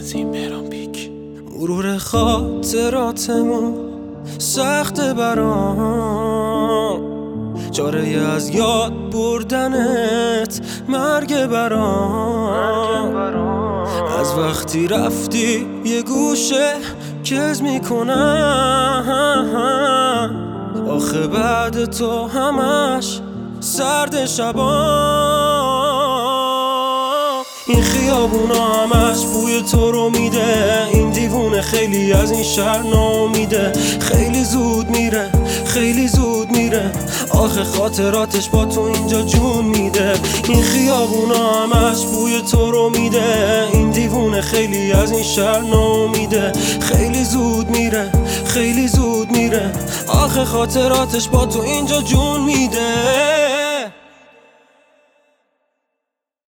عظیم مهران پیک. مرور خاطراتمون سخت برام، چاره از یاد بردنت مرگ برام. از وقتی رفتی یه گوشه کز میکنم، آخه بعد تو همش سرد شبا. این خیابونا همش بوی تو رو میده، این دیوونه خیلی از این شهر ناامیده. خیلی زود میره، خیلی زود میره، آخه خاطراتش با تو اینجا جون میده. این خیابونا همش بوی تو رو میده، این دیوونه خیلی از این شهر ناامیده. خیلی زود میره، خیلی زود میره، آخه خاطراتش با تو اینجا جون میده.